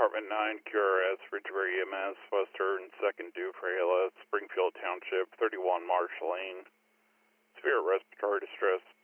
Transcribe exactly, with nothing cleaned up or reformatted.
Department nine, Q R S, Ridgebury E M S, West third and second Dufresne, Springfield Township, thirty-one Marsh Lane. Severe respiratory distress.